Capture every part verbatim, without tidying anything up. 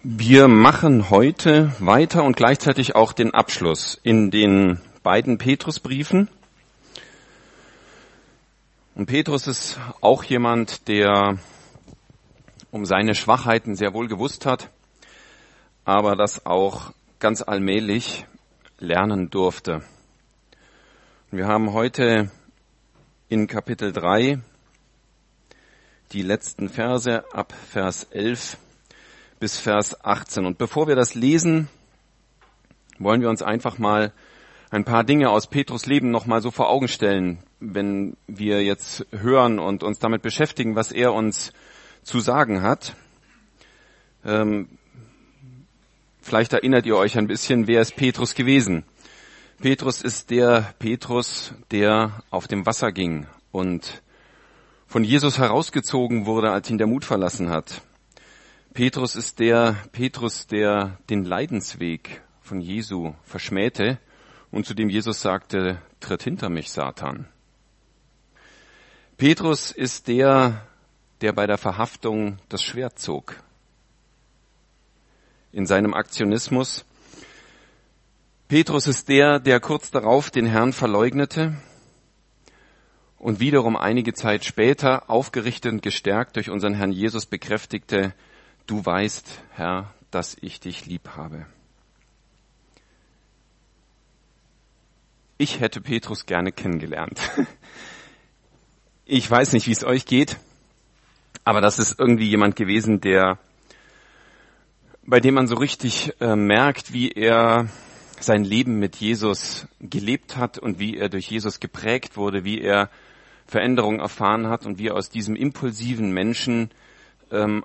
Wir machen heute weiter und gleichzeitig auch den Abschluss in den beiden Petrusbriefen. Und Petrus ist auch jemand, der um seine Schwachheiten sehr wohl gewusst hat, aber das auch ganz allmählich lernen durfte. Wir haben heute in Kapitel drei die letzten Verse ab Vers elf bis Vers achtzehn. Und bevor wir das lesen, wollen wir uns einfach mal ein paar Dinge aus Petrus Leben noch mal so vor Augen stellen, wenn wir jetzt hören und uns damit beschäftigen, was er uns zu sagen hat. Ähm, vielleicht erinnert ihr euch ein bisschen, wer ist Petrus gewesen? Petrus ist der Petrus, der auf dem Wasser ging und von Jesus herausgezogen wurde, als ihn der Mut verlassen hat. Petrus ist der Petrus, der den Leidensweg von Jesu verschmähte und zu dem Jesus sagte, tritt hinter mich, Satan. Petrus ist der, der bei der Verhaftung das Schwert zog. In seinem Aktionismus. Petrus ist der, der kurz darauf den Herrn verleugnete und wiederum einige Zeit später, aufgerichtet und gestärkt durch unseren Herrn Jesus, bekräftigte, du weißt, Herr, dass ich dich lieb habe. Ich hätte Petrus gerne kennengelernt. Ich weiß nicht, wie es euch geht, aber das ist irgendwie jemand gewesen, der, bei dem man so richtig äh, merkt, wie er sein Leben mit Jesus gelebt hat und wie er durch Jesus geprägt wurde, wie er Veränderung erfahren hat und wie er aus diesem impulsiven Menschen ähm,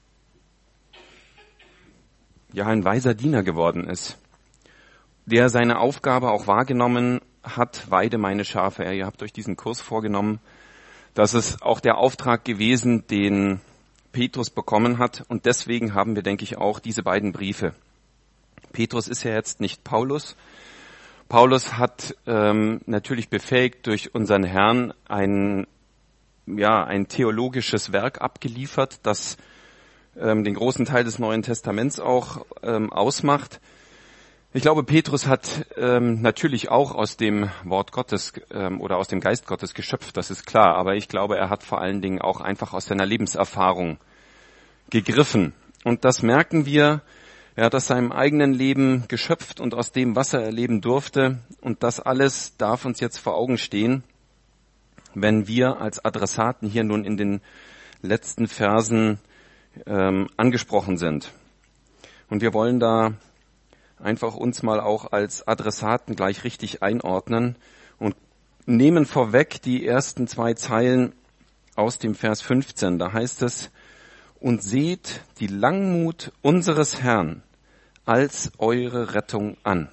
ja ein weiser Diener geworden ist, der seine Aufgabe auch wahrgenommen hat, weide meine Schafe. Ja, ihr habt euch diesen Kurs vorgenommen. Das ist auch der Auftrag gewesen, den Petrus bekommen hat. Und deswegen haben wir, denke ich, auch diese beiden Briefe. Petrus ist ja jetzt nicht Paulus. Paulus hat ähm, natürlich befähigt durch unseren Herrn ein, ja, ein theologisches Werk abgeliefert, das ähm, den großen Teil des Neuen Testaments auch ähm, ausmacht. Ich glaube, Petrus hat ähm, natürlich auch aus dem Wort Gottes ähm, oder aus dem Geist Gottes geschöpft, das ist klar. Aber ich glaube, er hat vor allen Dingen auch einfach aus seiner Lebenserfahrung gegriffen. Und das merken wir. Er hat aus seinem eigenen Leben geschöpft und aus dem, was er erleben durfte. Und das alles darf uns jetzt vor Augen stehen, wenn wir als Adressaten hier nun in den letzten Versen ähm, angesprochen sind. Und wir wollen da einfach uns mal auch als Adressaten gleich richtig einordnen und nehmen vorweg die ersten zwei Zeilen aus dem Vers fünfzehn. Da heißt es, und seht die Langmut unseres Herrn als eure Rettung an.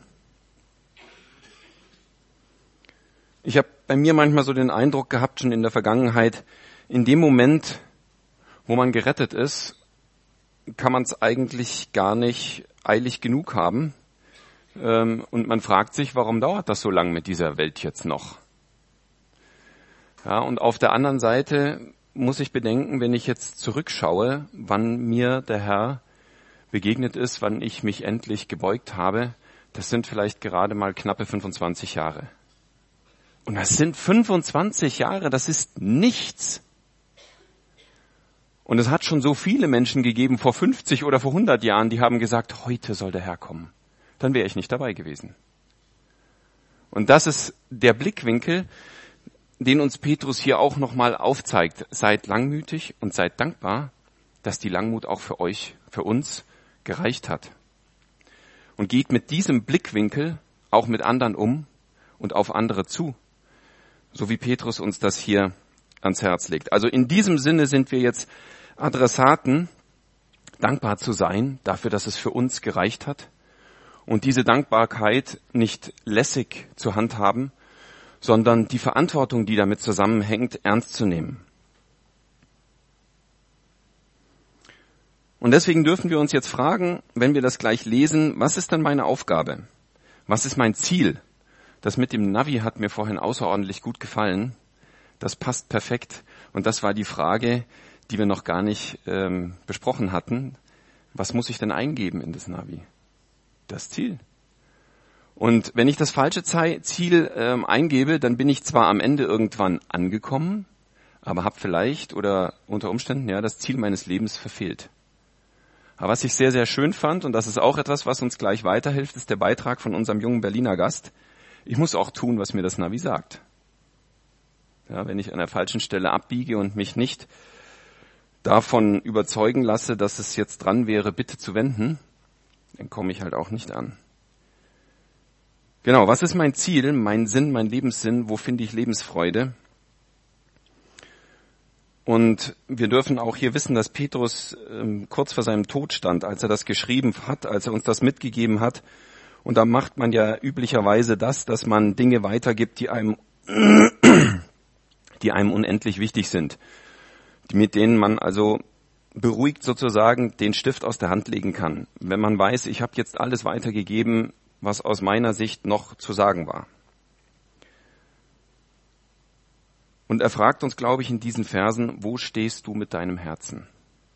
Ich habe bei mir manchmal so den Eindruck gehabt, schon in der Vergangenheit, in dem Moment, wo man gerettet ist, kann man es eigentlich gar nicht eilig genug haben. Und man fragt sich, warum dauert das so lang mit dieser Welt jetzt noch? Ja, und auf der anderen Seite muss ich bedenken, wenn ich jetzt zurückschaue, wann mir der Herr begegnet ist, wann ich mich endlich gebeugt habe, das sind vielleicht gerade mal knappe fünfundzwanzig Jahre. Und das sind fünfundzwanzig Jahre, das ist nichts. Und es hat schon so viele Menschen gegeben, vor fünfzig oder vor hundert Jahren, die haben gesagt, heute soll der Herr kommen. Dann wäre ich nicht dabei gewesen. Und das ist der Blickwinkel, den uns Petrus hier auch nochmal aufzeigt. Seid langmütig und seid dankbar, dass die Langmut auch für euch, für uns gereicht hat. Und geht mit diesem Blickwinkel auch mit anderen um und auf andere zu, so wie Petrus uns das hier ans Herz legt. Also in diesem Sinne sind wir jetzt Adressaten, dankbar zu sein dafür, dass es für uns gereicht hat und diese Dankbarkeit nicht lässig zu handhaben, sondern die Verantwortung, die damit zusammenhängt, ernst zu nehmen. Und deswegen dürfen wir uns jetzt fragen, wenn wir das gleich lesen, was ist denn meine Aufgabe? Was ist mein Ziel? Das mit dem Navi hat mir vorhin außerordentlich gut gefallen. Das passt perfekt. Und das war die Frage, die wir noch gar nicht ähm, besprochen hatten. Was muss ich denn eingeben in das Navi? Das Ziel. Und wenn ich das falsche Ziel ähm, eingebe, dann bin ich zwar am Ende irgendwann angekommen, aber habe vielleicht oder unter Umständen ja das Ziel meines Lebens verfehlt. Aber was ich sehr, sehr schön fand, und das ist auch etwas, was uns gleich weiterhilft, ist der Beitrag von unserem jungen Berliner Gast. Ich muss auch tun, was mir das Navi sagt. Ja, wenn ich an der falschen Stelle abbiege und mich nicht davon überzeugen lasse, dass es jetzt dran wäre, bitte zu wenden, dann komme ich halt auch nicht an. Genau, was ist mein Ziel, mein Sinn, mein Lebenssinn? Wo finde ich Lebensfreude? Und wir dürfen auch hier wissen, dass Petrus ähm, kurz vor seinem Tod stand, als er das geschrieben hat, als er uns das mitgegeben hat. Und da macht man ja üblicherweise das, dass man Dinge weitergibt, die einem, die einem unendlich wichtig sind, mit denen man also beruhigt sozusagen den Stift aus der Hand legen kann, wenn man weiß, ich habe jetzt alles weitergegeben, was aus meiner Sicht noch zu sagen war. Und er fragt uns, glaube ich, in diesen Versen, wo stehst du mit deinem Herzen?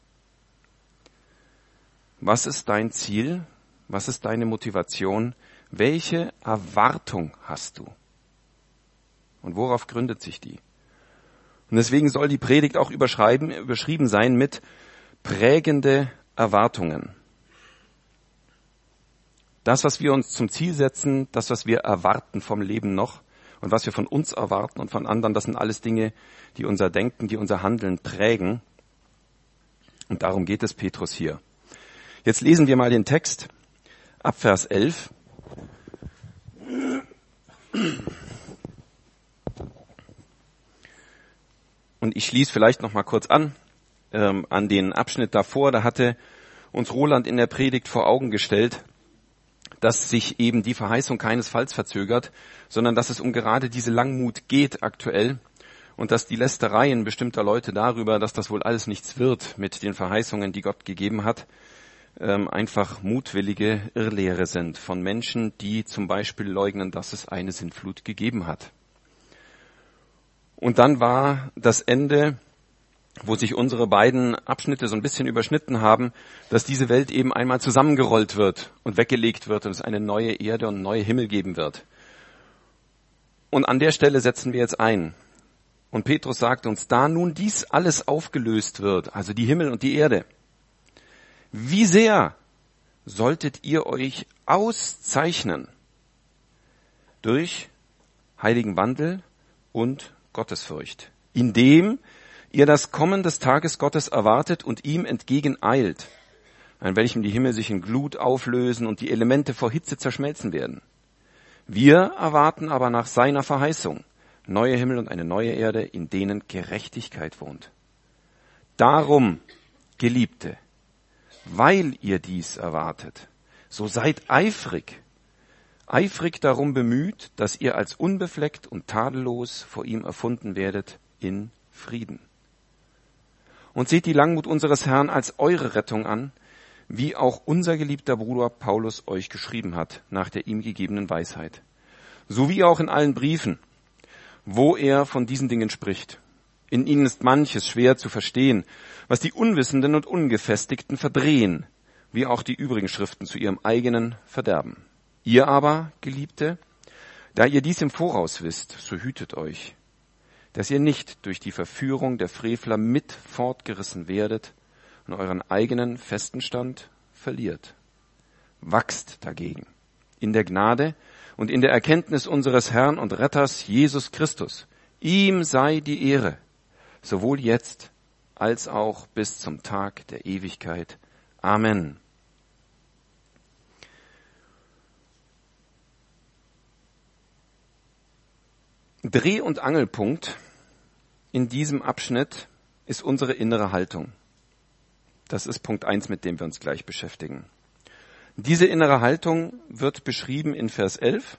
Was ist dein Ziel? Was ist deine Motivation? Welche Erwartung hast du? Und worauf gründet sich die? Und deswegen soll die Predigt auch überschreiben, überschrieben sein mit prägende Erwartungen. Das, was wir uns zum Ziel setzen, das, was wir erwarten vom Leben noch und was wir von uns erwarten und von anderen, das sind alles Dinge, die unser Denken, die unser Handeln prägen. Und darum geht es Petrus hier. Jetzt lesen wir mal den Text ab Vers elf. Und ich schließe vielleicht noch mal kurz an, ähm, an den Abschnitt davor. Da hatte uns Roland in der Predigt vor Augen gestellt, dass sich eben die Verheißung keinesfalls verzögert, sondern dass es um gerade diese Langmut geht aktuell und dass die Lästereien bestimmter Leute darüber, dass das wohl alles nichts wird mit den Verheißungen, die Gott gegeben hat, ähm, einfach mutwillige Irrlehre sind von Menschen, die zum Beispiel leugnen, dass es eine Sintflut gegeben hat. Und dann war das Ende, wo sich unsere beiden Abschnitte so ein bisschen überschnitten haben, dass diese Welt eben einmal zusammengerollt wird und weggelegt wird und es eine neue Erde und neue Himmel geben wird. Und an der Stelle setzen wir jetzt ein. Und Petrus sagt uns, da nun dies alles aufgelöst wird, also die Himmel und die Erde, wie sehr solltet ihr euch auszeichnen durch heiligen Wandel und Gottesfurcht, indem ihr das Kommen des Tages Gottes erwartet und ihm entgegeneilt, an welchem die Himmel sich in Glut auflösen und die Elemente vor Hitze zerschmelzen werden. Wir erwarten aber nach seiner Verheißung neue Himmel und eine neue Erde, in denen Gerechtigkeit wohnt. Darum, Geliebte, weil ihr dies erwartet, so seid eifrig, eifrig darum bemüht, dass ihr als unbefleckt und tadellos vor ihm erfunden werdet in Frieden. Und seht die Langmut unseres Herrn als eure Rettung an, wie auch unser geliebter Bruder Paulus euch geschrieben hat, nach der ihm gegebenen Weisheit. So wie auch in allen Briefen, wo er von diesen Dingen spricht. In ihnen ist manches schwer zu verstehen, was die Unwissenden und Ungefestigten verdrehen, wie auch die übrigen Schriften zu ihrem eigenen Verderben. Ihr aber, Geliebte, da ihr dies im Voraus wisst, so hütet euch, dass ihr nicht durch die Verführung der Frevler mit fortgerissen werdet und euren eigenen festen Stand verliert. Wachst dagegen in der Gnade und in der Erkenntnis unseres Herrn und Retters Jesus Christus. Ihm sei die Ehre, sowohl jetzt als auch bis zum Tag der Ewigkeit. Amen. Dreh- und Angelpunkt in diesem Abschnitt ist unsere innere Haltung. Das ist Punkt eins, mit dem wir uns gleich beschäftigen. Diese innere Haltung wird beschrieben in Vers elf.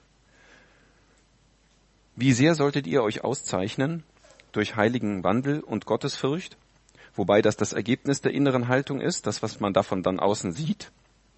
Wie sehr solltet ihr euch auszeichnen durch heiligen Wandel und Gottesfurcht, wobei das das Ergebnis der inneren Haltung ist, das, was man davon dann außen sieht.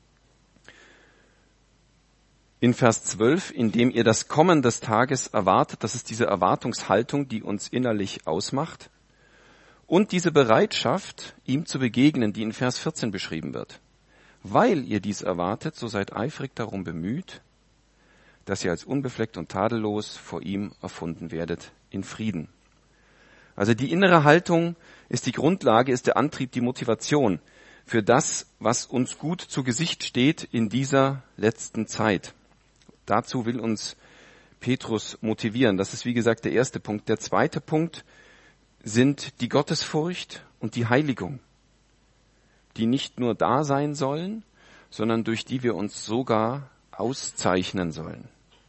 In Vers zwölf, indem ihr das Kommen des Tages erwartet, das ist diese Erwartungshaltung, die uns innerlich ausmacht. Und diese Bereitschaft, ihm zu begegnen, die in Vers vierzehn beschrieben wird. Weil ihr dies erwartet, so seid eifrig darum bemüht, dass ihr als unbefleckt und tadellos vor ihm erfunden werdet in Frieden. Also die innere Haltung ist die Grundlage, ist der Antrieb, die Motivation für das, was uns gut zu Gesicht steht in dieser letzten Zeit. Dazu will uns Petrus motivieren. Das ist wie gesagt der erste Punkt. Der zweite Punkt sind die Gottesfurcht und die Heiligung, die nicht nur da sein sollen, sondern durch die wir uns sogar auszeichnen sollen.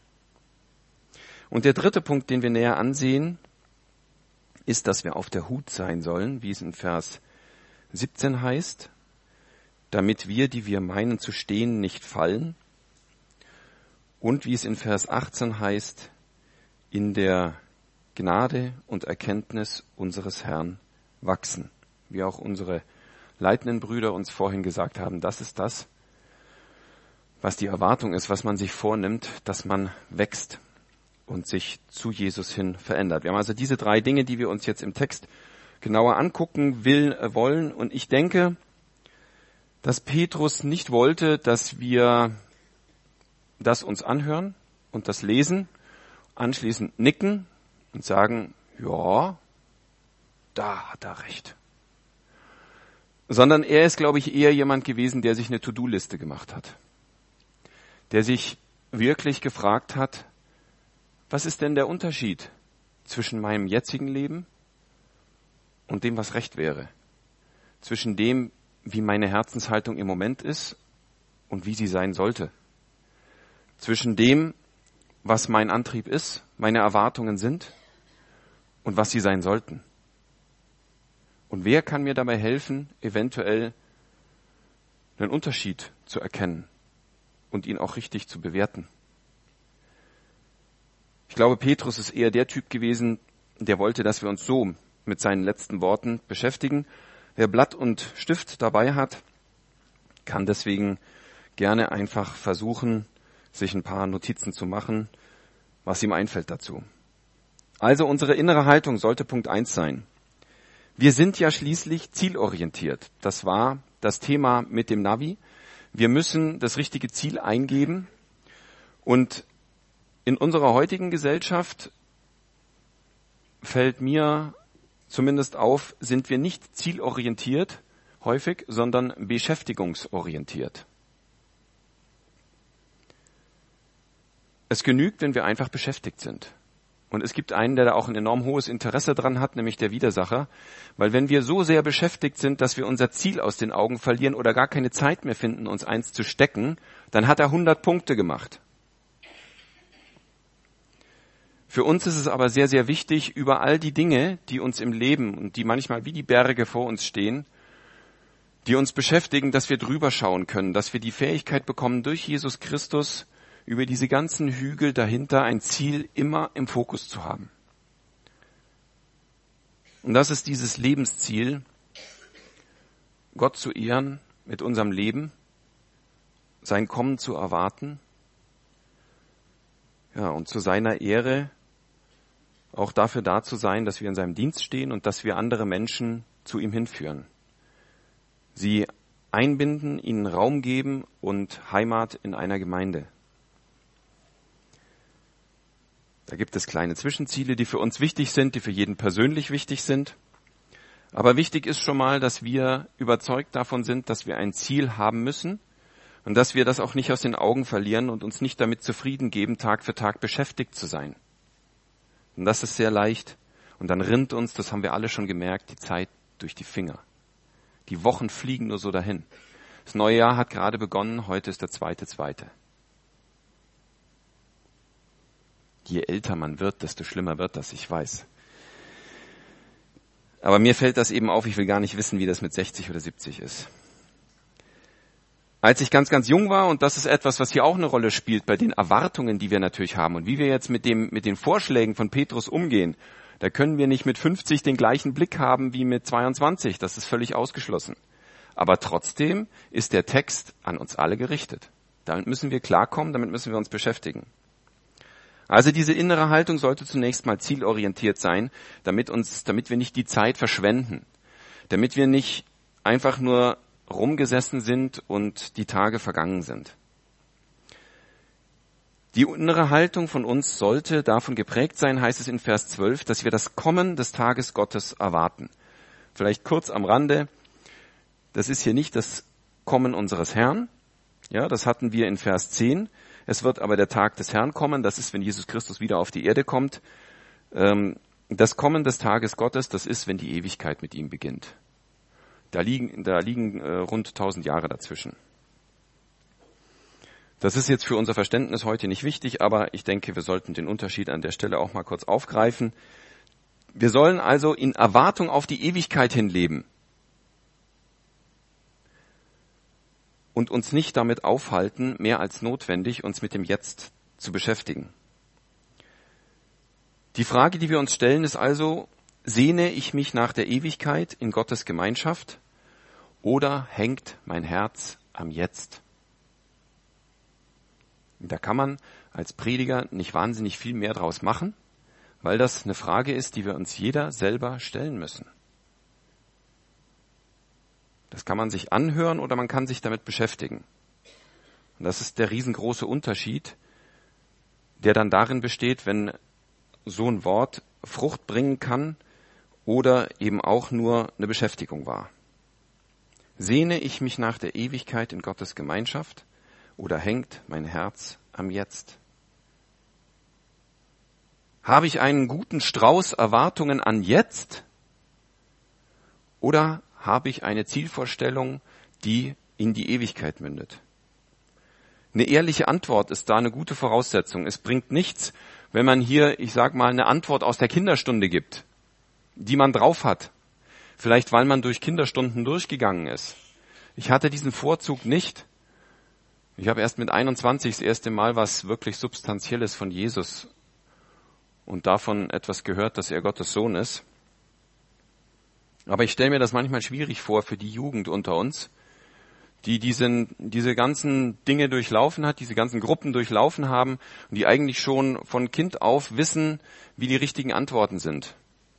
Und der dritte Punkt, den wir näher ansehen, ist, dass wir auf der Hut sein sollen, wie es in Vers siebzehn heißt, damit wir, die wir meinen zu stehen, nicht fallen. Und wie es in Vers achtzehn heißt, in der Gnade und Erkenntnis unseres Herrn wachsen. Wie auch unsere leitenden Brüder uns vorhin gesagt haben, das ist das, was die Erwartung ist, was man sich vornimmt, dass man wächst und sich zu Jesus hin verändert. Wir haben also diese drei Dinge, die wir uns jetzt im Text genauer angucken will, wollen. Und ich denke, dass Petrus nicht wollte, dass wir das uns anhören und das lesen, anschließend nicken und sagen, ja, da hat er recht. Sondern er ist, glaube ich, eher jemand gewesen, der sich eine To-Do-Liste gemacht hat. Der sich wirklich gefragt hat, was ist denn der Unterschied zwischen meinem jetzigen Leben und dem, was recht wäre? Zwischen dem, wie meine Herzenshaltung im Moment ist und wie sie sein sollte. Zwischen dem, was mein Antrieb ist, meine Erwartungen sind und was sie sein sollten. Und wer kann mir dabei helfen, eventuell einen Unterschied zu erkennen und ihn auch richtig zu bewerten? Ich glaube, Petrus ist eher der Typ gewesen, der wollte, dass wir uns so mit seinen letzten Worten beschäftigen. Wer Blatt und Stift dabei hat, kann deswegen gerne einfach versuchen, sich ein paar Notizen zu machen, was ihm einfällt dazu. Also unsere innere Haltung sollte Punkt eins sein. Wir sind ja schließlich zielorientiert. Das war das Thema mit dem Navi. Wir müssen das richtige Ziel eingeben. Und in unserer heutigen Gesellschaft fällt mir zumindest auf, sind wir nicht zielorientiert häufig, sondern beschäftigungsorientiert. Es genügt, wenn wir einfach beschäftigt sind. Und es gibt einen, der da auch ein enorm hohes Interesse dran hat, nämlich der Widersacher. Weil wenn wir so sehr beschäftigt sind, dass wir unser Ziel aus den Augen verlieren oder gar keine Zeit mehr finden, uns eins zu stecken, dann hat er hundert Punkte gemacht. Für uns ist es aber sehr, sehr wichtig, über all die Dinge, die uns im Leben und die manchmal wie die Berge vor uns stehen, die uns beschäftigen, dass wir drüber schauen können, dass wir die Fähigkeit bekommen, durch Jesus Christus über diese ganzen Hügel dahinter ein Ziel immer im Fokus zu haben. Und das ist dieses Lebensziel, Gott zu ehren mit unserem Leben, sein Kommen zu erwarten, ja, und zu seiner Ehre auch dafür da zu sein, dass wir in seinem Dienst stehen und dass wir andere Menschen zu ihm hinführen. Sie einbinden, ihnen Raum geben und Heimat in einer Gemeinde. Da gibt es kleine Zwischenziele, die für uns wichtig sind, die für jeden persönlich wichtig sind. Aber wichtig ist schon mal, dass wir überzeugt davon sind, dass wir ein Ziel haben müssen und dass wir das auch nicht aus den Augen verlieren und uns nicht damit zufrieden geben, Tag für Tag beschäftigt zu sein. Und das ist sehr leicht. Und dann rinnt uns, das haben wir alle schon gemerkt, die Zeit durch die Finger. Die Wochen fliegen nur so dahin. Das neue Jahr hat gerade begonnen, heute ist der zweite, zweite. Je älter man wird, desto schlimmer wird das, ich weiß. Aber mir fällt das eben auf, ich will gar nicht wissen, wie das mit sechzig oder siebzig ist. Als ich ganz, ganz jung war, und das ist etwas, was hier auch eine Rolle spielt, bei den Erwartungen, die wir natürlich haben und wie wir jetzt mit dem, mit den Vorschlägen von Petrus umgehen, da können wir nicht mit fünfzig den gleichen Blick haben wie mit zweiundzwanzig, das ist völlig ausgeschlossen. Aber trotzdem ist der Text an uns alle gerichtet. Damit müssen wir klarkommen, damit müssen wir uns beschäftigen. Also diese innere Haltung sollte zunächst mal zielorientiert sein, damit uns, damit wir nicht die Zeit verschwenden, damit wir nicht einfach nur rumgesessen sind und die Tage vergangen sind. Die innere Haltung von uns sollte davon geprägt sein, heißt es in Vers zwölf, dass wir das Kommen des Tages Gottes erwarten. Vielleicht kurz am Rande, das ist hier nicht das Kommen unseres Herrn, ja, das hatten wir in Vers zehn. Es wird aber der Tag des Herrn kommen, das ist, wenn Jesus Christus wieder auf die Erde kommt. Das Kommen des Tages Gottes, das ist, wenn die Ewigkeit mit ihm beginnt. Da liegen, da liegen rund tausend Jahre dazwischen. Das ist jetzt für unser Verständnis heute nicht wichtig, aber ich denke, wir sollten den Unterschied an der Stelle auch mal kurz aufgreifen. Wir sollen also in Erwartung auf die Ewigkeit hin leben und uns nicht damit aufhalten, mehr als notwendig, uns mit dem Jetzt zu beschäftigen. Die Frage, die wir uns stellen, ist also, sehne ich mich nach der Ewigkeit in Gottes Gemeinschaft oder hängt mein Herz am Jetzt? Da kann man als Prediger nicht wahnsinnig viel mehr draus machen, weil das eine Frage ist, die wir uns jeder selber stellen müssen. Das kann man sich anhören oder man kann sich damit beschäftigen. Und das ist der riesengroße Unterschied, der dann darin besteht, wenn so ein Wort Frucht bringen kann oder eben auch nur eine Beschäftigung war. Sehne ich mich nach der Ewigkeit in Gottes Gemeinschaft oder hängt mein Herz am Jetzt? Habe ich einen guten Strauß Erwartungen an jetzt oder habe ich eine Zielvorstellung, die in die Ewigkeit mündet? Eine ehrliche Antwort ist da eine gute Voraussetzung. Es bringt nichts, wenn man hier, ich sag mal, eine Antwort aus der Kinderstunde gibt, die man drauf hat. Vielleicht, weil man durch Kinderstunden durchgegangen ist. Ich hatte diesen Vorzug nicht. Ich habe erst mit einundzwanzig das erste Mal was wirklich Substanzielles von Jesus und davon etwas gehört, dass er Gottes Sohn ist. Aber ich stelle mir das manchmal schwierig vor für die Jugend unter uns, die diesen, diese ganzen Dinge durchlaufen hat, diese ganzen Gruppen durchlaufen haben und die eigentlich schon von Kind auf wissen, wie die richtigen Antworten sind.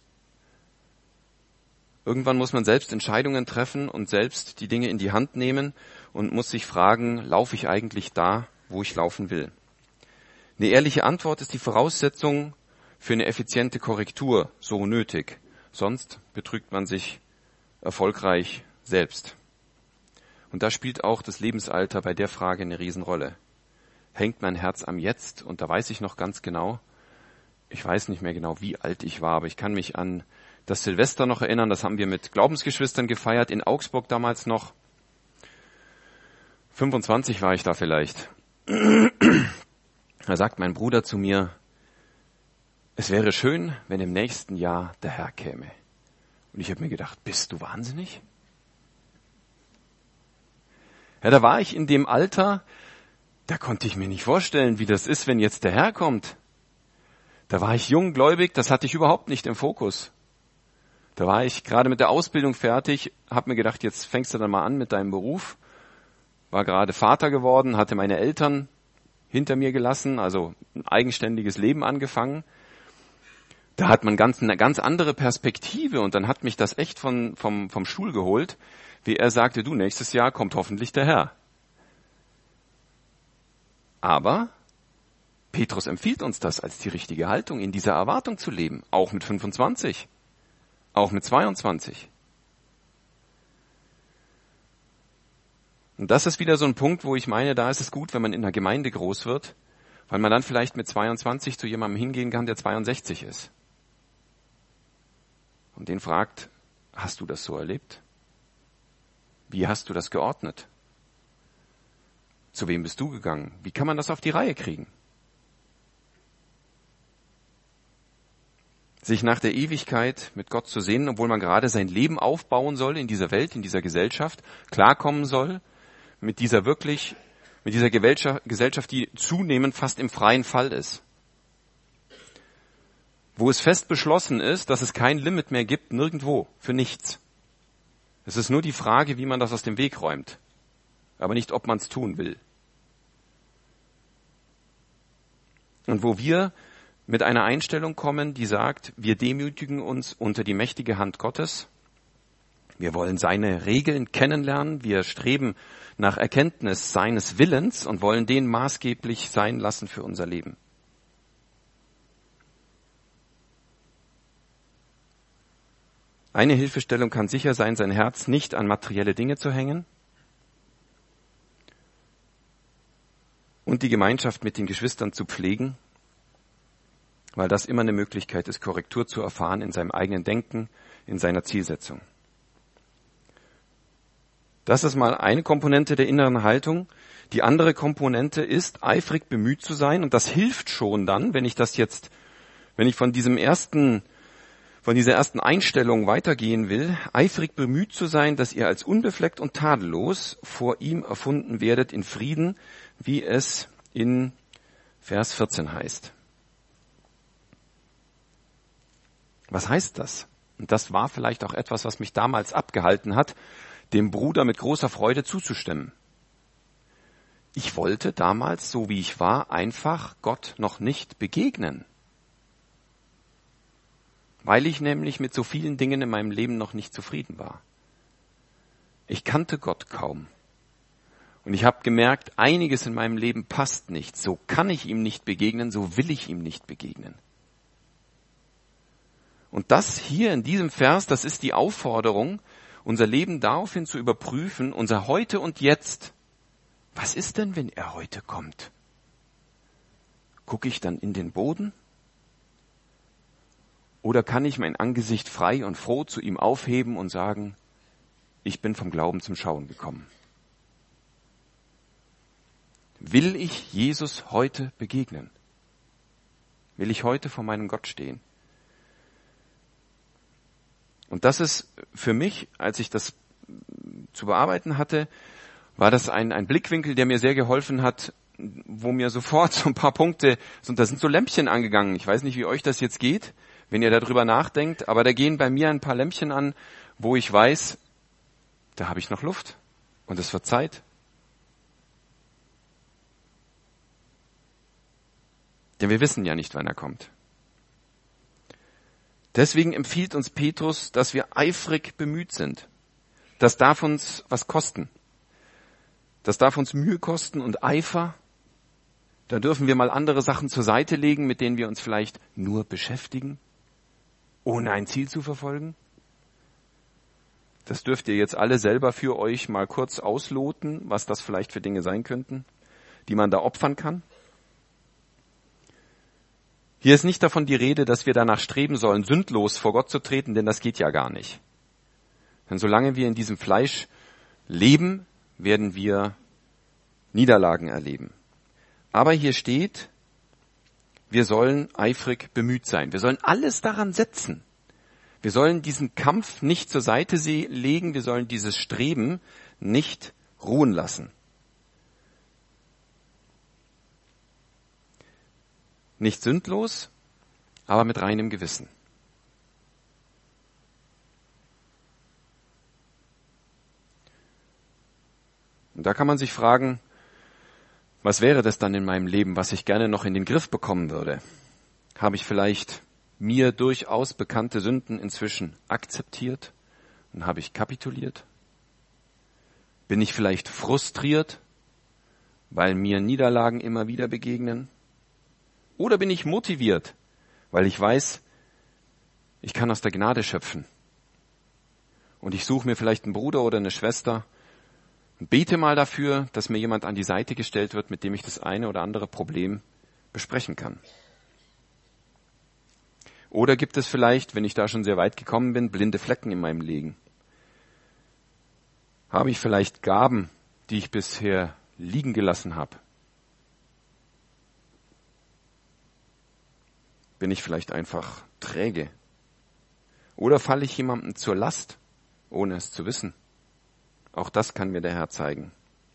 Irgendwann muss man selbst Entscheidungen treffen und selbst die Dinge in die Hand nehmen und muss sich fragen, laufe ich eigentlich da, wo ich laufen will? Eine ehrliche Antwort ist die Voraussetzung für eine effiziente Korrektur, so nötig. Sonst betrügt man sich erfolgreich selbst. Und da spielt auch das Lebensalter bei der Frage eine Riesenrolle. Hängt mein Herz am Jetzt? Und da weiß ich noch ganz genau, ich weiß nicht mehr genau, wie alt ich war, aber ich kann mich an das Silvester noch erinnern, das haben wir mit Glaubensgeschwistern gefeiert, in Augsburg damals noch. fünfundzwanzig war ich da vielleicht. Da sagt mein Bruder zu mir, es wäre schön, wenn im nächsten Jahr der Herr käme. Und ich habe mir gedacht, bist du wahnsinnig? Ja, da war ich in dem Alter, da konnte ich mir nicht vorstellen, wie das ist, wenn jetzt der Herr kommt. Da war ich junggläubig, das hatte ich überhaupt nicht im Fokus. Da war ich gerade mit der Ausbildung fertig, habe mir gedacht, jetzt fängst du dann mal an mit deinem Beruf. War gerade Vater geworden, hatte meine Eltern hinter mir gelassen, also ein eigenständiges Leben angefangen. Da hat man ganz, eine ganz andere Perspektive und dann hat mich das echt von, vom, vom Stuhl geholt, wie er sagte, du, nächstes Jahr kommt hoffentlich der Herr. Aber Petrus empfiehlt uns das als die richtige Haltung, in dieser Erwartung zu leben, auch mit fünfundzwanzig, auch mit zweiundzwanzig. Und das ist wieder so ein Punkt, wo ich meine, da ist es gut, wenn man in einer Gemeinde groß wird, weil man dann vielleicht mit zweiundzwanzig zu jemandem hingehen kann, der zweiundsechzig ist. Und den fragt, hast du das so erlebt? Wie hast du das geordnet? Zu wem bist du gegangen? Wie kann man das auf die Reihe kriegen? Sich nach der Ewigkeit mit Gott zu sehnen, obwohl man gerade sein Leben aufbauen soll in dieser Welt, in dieser Gesellschaft, klarkommen soll mit dieser wirklich, mit dieser Gesellschaft, die zunehmend fast im freien Fall ist. Wo es fest beschlossen ist, dass es kein Limit mehr gibt, nirgendwo, für nichts. Es ist nur die Frage, wie man das aus dem Weg räumt, aber nicht, ob man es tun will. Und wo wir mit einer Einstellung kommen, die sagt, wir demütigen uns unter die mächtige Hand Gottes Wir wollen seine Regeln kennenlernen. Wir streben nach Erkenntnis seines Willens und wollen den maßgeblich sein lassen für unser Leben. Eine Hilfestellung kann sicher sein, sein Herz nicht an materielle Dinge zu hängen und die Gemeinschaft mit den Geschwistern zu pflegen, weil das immer eine Möglichkeit ist, Korrektur zu erfahren in seinem eigenen Denken, in seiner Zielsetzung. Das ist mal eine Komponente der inneren Haltung. Die andere Komponente ist, eifrig bemüht zu sein, und das hilft schon dann, wenn ich das jetzt, wenn ich von diesem ersten von dieser ersten Einstellung weitergehen will, eifrig bemüht zu sein, dass ihr als unbefleckt und tadellos vor ihm erfunden werdet in Frieden, wie es in Vers vierzehn heißt. Was heißt das? Und das war vielleicht auch etwas, was mich damals abgehalten hat, dem Bruder mit großer Freude zuzustimmen. Ich wollte damals, so wie ich war, einfach Gott noch nicht begegnen. Weil ich nämlich mit so vielen Dingen in meinem Leben noch nicht zufrieden war. Ich kannte Gott kaum. Und ich habe gemerkt, einiges in meinem Leben passt nicht. So kann ich ihm nicht begegnen, so will ich ihm nicht begegnen. Und das hier in diesem Vers, das ist die Aufforderung, unser Leben daraufhin zu überprüfen, unser Heute und Jetzt. Was ist denn, wenn er heute kommt? Gucke ich dann in den Boden? Oder kann ich mein Angesicht frei und froh zu ihm aufheben und sagen, ich bin vom Glauben zum Schauen gekommen? Will ich Jesus heute begegnen? Will ich heute vor meinem Gott stehen? Und das ist für mich, als ich das zu bearbeiten hatte, war das ein, ein Blickwinkel, der mir sehr geholfen hat, wo mir sofort so ein paar Punkte, da sind so Lämpchen angegangen. Ich weiß nicht, wie euch das jetzt geht, wenn ihr darüber nachdenkt, aber da gehen bei mir ein paar Lämpchen an, wo ich weiß, da habe ich noch Luft und es wird Zeit. Denn wir wissen ja nicht, wann er kommt. Deswegen empfiehlt uns Petrus, dass wir eifrig bemüht sind. Das darf uns was kosten. Das darf uns Mühe kosten und Eifer. Da dürfen wir mal andere Sachen zur Seite legen, mit denen wir uns vielleicht nur beschäftigen, ohne ein Ziel zu verfolgen. Das dürft ihr jetzt alle selber für euch mal kurz ausloten, was das vielleicht für Dinge sein könnten, die man da opfern kann. Hier ist nicht davon die Rede, dass wir danach streben sollen, sündlos vor Gott zu treten, denn das geht ja gar nicht. Denn solange wir in diesem Fleisch leben, werden wir Niederlagen erleben. Aber hier steht, wir sollen eifrig bemüht sein. Wir sollen alles daran setzen. Wir sollen diesen Kampf nicht zur Seite legen. Wir sollen dieses Streben nicht ruhen lassen. Nicht sündlos, aber mit reinem Gewissen. Und da kann man sich fragen, was wäre das dann in meinem Leben, was ich gerne noch in den Griff bekommen würde? Habe ich vielleicht mir durchaus bekannte Sünden inzwischen akzeptiert und habe ich kapituliert? Bin ich vielleicht frustriert, weil mir Niederlagen immer wieder begegnen? Oder bin ich motiviert, weil ich weiß, ich kann aus der Gnade schöpfen? Und ich suche mir vielleicht einen Bruder oder eine Schwester und bete mal dafür, dass mir jemand an die Seite gestellt wird, mit dem ich das eine oder andere Problem besprechen kann. Oder gibt es vielleicht, wenn ich da schon sehr weit gekommen bin, blinde Flecken in meinem Leben? Habe ich vielleicht Gaben, die ich bisher liegen gelassen habe? Bin ich vielleicht einfach träge? Oder falle ich jemandem zur Last, ohne es zu wissen? Auch das kann mir der Herr zeigen.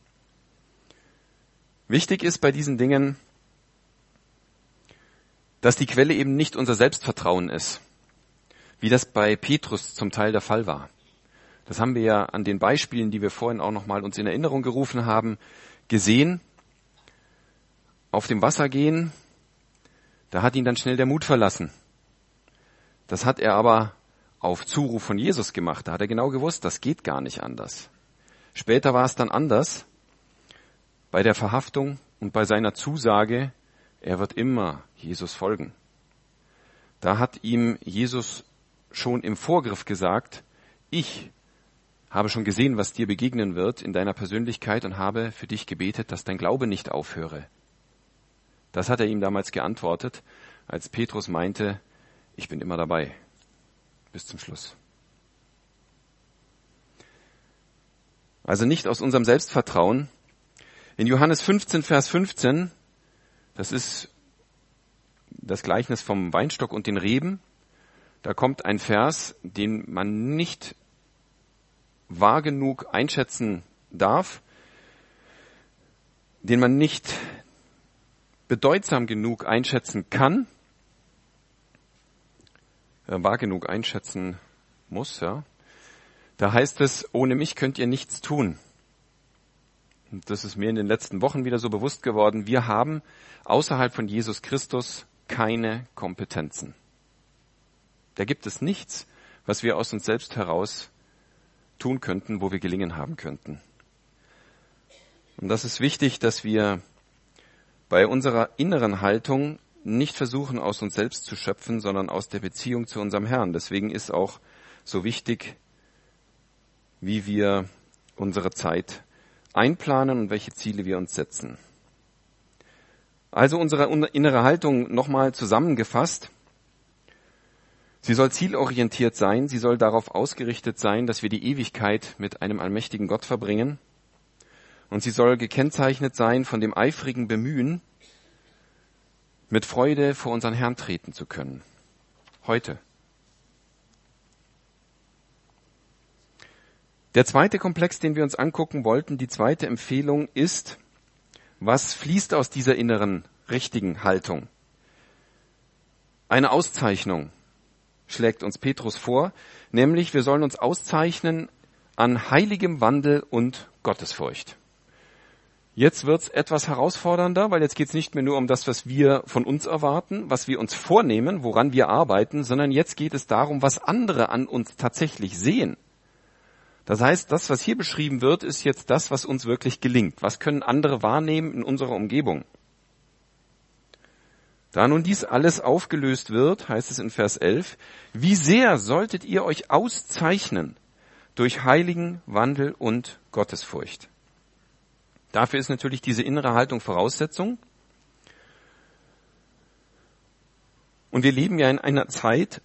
Wichtig ist bei diesen Dingen, dass die Quelle eben nicht unser Selbstvertrauen ist, wie das bei Petrus zum Teil der Fall war. Das haben wir ja an den Beispielen, die wir vorhin auch nochmal uns in Erinnerung gerufen haben, gesehen. Auf dem Wasser gehen, da hat ihn dann schnell der Mut verlassen. Das hat er aber auf Zuruf von Jesus gemacht. Da hat er genau gewusst, das geht gar nicht anders. Später war es dann anders. Bei der Verhaftung und bei seiner Zusage, er wird immer Jesus folgen. Da hat ihm Jesus schon im Vorgriff gesagt, ich habe schon gesehen, was dir begegnen wird in deiner Persönlichkeit und habe für dich gebetet, dass dein Glaube nicht aufhöre. Das hat er ihm damals geantwortet, als Petrus meinte, ich bin immer dabei, bis zum Schluss. Also nicht aus unserem Selbstvertrauen. In Johannes fünfzehn, Vers fünfzehn, das ist das Gleichnis vom Weinstock und den Reben, da kommt ein Vers, den man nicht wahr genug einschätzen darf, den man nicht bedeutsam genug einschätzen kann, äh, wahr genug einschätzen muss, ja. Da heißt es, ohne mich könnt ihr nichts tun. Und das ist mir in den letzten Wochen wieder so bewusst geworden. Wir haben außerhalb von Jesus Christus keine Kompetenzen. Da gibt es nichts, was wir aus uns selbst heraus tun könnten, wo wir gelingen haben könnten. Und das ist wichtig, dass wir bei unserer inneren Haltung nicht versuchen, aus uns selbst zu schöpfen, sondern aus der Beziehung zu unserem Herrn. Deswegen ist auch so wichtig, wie wir unsere Zeit einplanen und welche Ziele wir uns setzen. Also unsere innere Haltung nochmal zusammengefasst. Sie soll zielorientiert sein, sie soll darauf ausgerichtet sein, dass wir die Ewigkeit mit einem allmächtigen Gott verbringen. Und sie soll gekennzeichnet sein von dem eifrigen Bemühen, mit Freude vor unseren Herrn treten zu können. Heute. Der zweite Komplex, den wir uns angucken wollten, die zweite Empfehlung ist, was fließt aus dieser inneren, richtigen Haltung? Eine Auszeichnung schlägt uns Petrus vor, nämlich wir sollen uns auszeichnen an heiligem Wandel und Gottesfurcht. Jetzt wird's etwas herausfordernder, weil jetzt geht's nicht mehr nur um das, was wir von uns erwarten, was wir uns vornehmen, woran wir arbeiten, sondern jetzt geht es darum, was andere an uns tatsächlich sehen. Das heißt, das, was hier beschrieben wird, ist jetzt das, was uns wirklich gelingt. Was können andere wahrnehmen in unserer Umgebung? Da nun dies alles aufgelöst wird, heißt es in Vers elf, wie sehr solltet ihr euch auszeichnen durch heiligen Wandel und Gottesfurcht. Dafür ist natürlich diese innere Haltung Voraussetzung. Und wir leben ja in einer Zeit,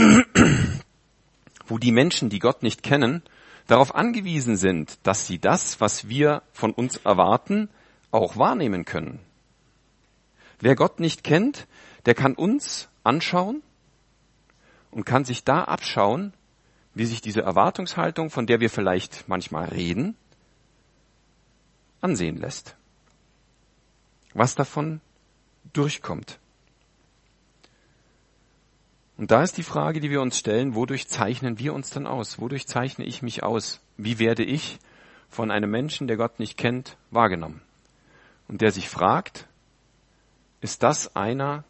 wo die Menschen, die Gott nicht kennen, darauf angewiesen sind, dass sie das, was wir von uns erwarten, auch wahrnehmen können. Wer Gott nicht kennt, der kann uns anschauen und kann sich da abschauen, wie sich diese Erwartungshaltung, von der wir vielleicht manchmal reden, ansehen lässt. Was davon durchkommt. Und da ist die Frage, die wir uns stellen, wodurch zeichnen wir uns dann aus? Wodurch zeichne ich mich aus? Wie werde ich von einem Menschen, der Gott nicht kennt, wahrgenommen? Und der sich fragt, ist das einer,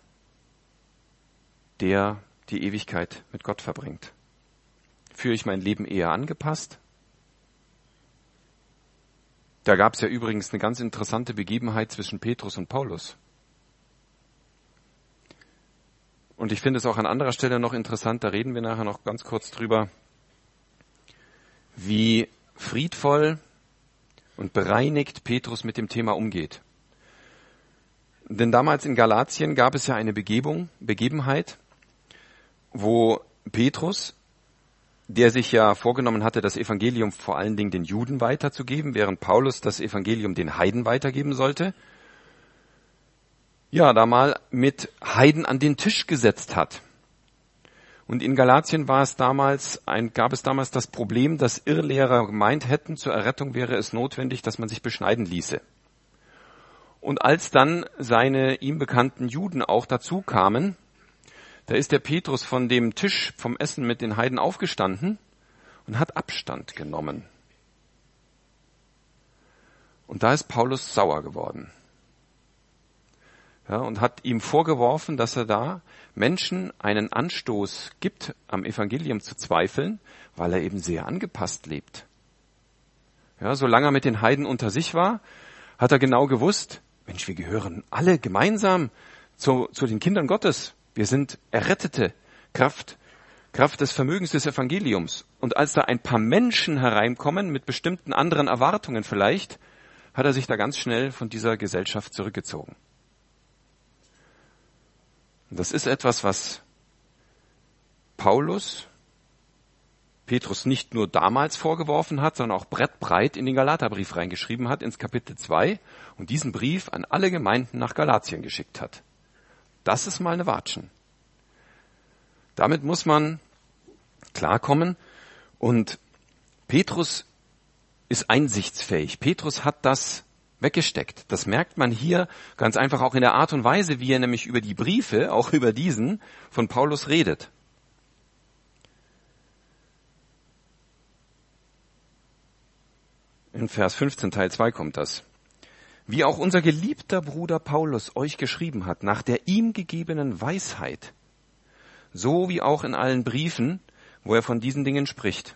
der die Ewigkeit mit Gott verbringt? Führe ich mein Leben eher angepasst? Da gab es ja übrigens eine ganz interessante Begebenheit zwischen Petrus und Paulus. Und ich finde es auch an anderer Stelle noch interessant, da reden wir nachher noch ganz kurz drüber, wie friedvoll und bereinigt Petrus mit dem Thema umgeht. Denn damals in Galatien gab es ja eine Begebung, Begebenheit, wo Petrus, der sich ja vorgenommen hatte, das Evangelium vor allen Dingen den Juden weiterzugeben, während Paulus das Evangelium den Heiden weitergeben sollte, ja, da mal mit Heiden an den Tisch gesetzt hat. Und in Galatien war es damals ein, gab es damals das Problem, dass Irrlehrer gemeint hätten, zur Errettung wäre es notwendig, dass man sich beschneiden ließe. Und als dann seine ihm bekannten Juden auch dazu kamen, da ist der Petrus von dem Tisch vom Essen mit den Heiden aufgestanden und hat Abstand genommen. Und da ist Paulus sauer geworden. Ja, und hat ihm vorgeworfen, dass er da Menschen einen Anstoß gibt, am Evangelium zu zweifeln, weil er eben sehr angepasst lebt. Ja, solange er mit den Heiden unter sich war, hat er genau gewusst, Mensch, wir gehören alle gemeinsam zu, zu den Kindern Gottes. Wir sind Errettete, Kraft, Kraft des Vermögens des Evangeliums. Und als da ein paar Menschen hereinkommen, mit bestimmten anderen Erwartungen vielleicht, hat er sich da ganz schnell von dieser Gesellschaft zurückgezogen. Und das ist etwas, was Paulus Petrus nicht nur damals vorgeworfen hat, sondern auch brettbreit in den Galaterbrief reingeschrieben hat, ins Kapitel zwei, und diesen Brief an alle Gemeinden nach Galatien geschickt hat. Das ist mal eine Watschen. Damit muss man klarkommen, und Petrus ist einsichtsfähig. Petrus hat das weggesteckt. Das merkt man hier ganz einfach auch in der Art und Weise, wie er nämlich über die Briefe, auch über diesen, von Paulus redet. In Vers fünfzehn Teil zwei kommt das. Wie auch unser geliebter Bruder Paulus euch geschrieben hat, nach der ihm gegebenen Weisheit, so wie auch in allen Briefen, wo er von diesen Dingen spricht.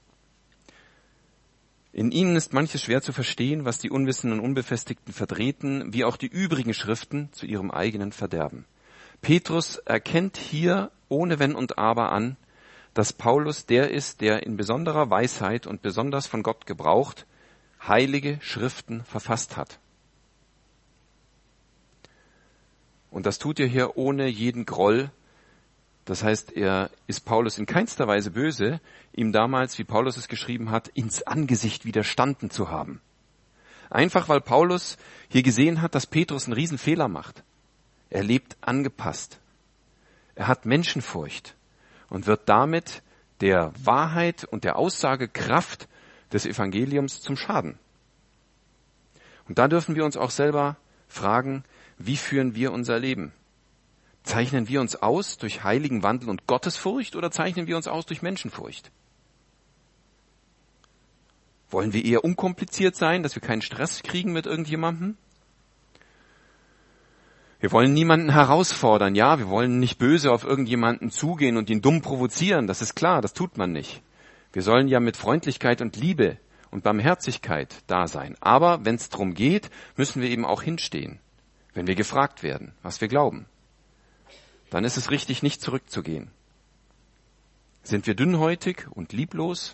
In ihnen ist manches schwer zu verstehen, was die Unwissenden und Unbefestigten verdrehten, wie auch die übrigen Schriften zu ihrem eigenen Verderben. Petrus erkennt hier ohne Wenn und Aber an, dass Paulus der ist, der in besonderer Weisheit und besonders von Gott gebraucht, heilige Schriften verfasst hat. Und das tut er hier ohne jeden Groll. Das heißt, er ist Paulus in keinster Weise böse, ihm damals, wie Paulus es geschrieben hat, ins Angesicht widerstanden zu haben. Einfach weil Paulus hier gesehen hat, dass Petrus einen Riesenfehler macht. Er lebt angepasst. Er hat Menschenfurcht und wird damit der Wahrheit und der Aussagekraft des Evangeliums zum Schaden. Und da dürfen wir uns auch selber fragen, wie führen wir unser Leben? Zeichnen wir uns aus durch heiligen Wandel und Gottesfurcht oder zeichnen wir uns aus durch Menschenfurcht? Wollen wir eher unkompliziert sein, dass wir keinen Stress kriegen mit irgendjemandem? Wir wollen niemanden herausfordern, ja, wir wollen nicht böse auf irgendjemanden zugehen und ihn dumm provozieren, das ist klar, das tut man nicht. Wir sollen ja mit Freundlichkeit und Liebe und Barmherzigkeit da sein. Aber wenn es darum geht, müssen wir eben auch hinstehen, wenn wir gefragt werden, was wir glauben. Dann ist es richtig, nicht zurückzugehen. Sind wir dünnhäutig und lieblos?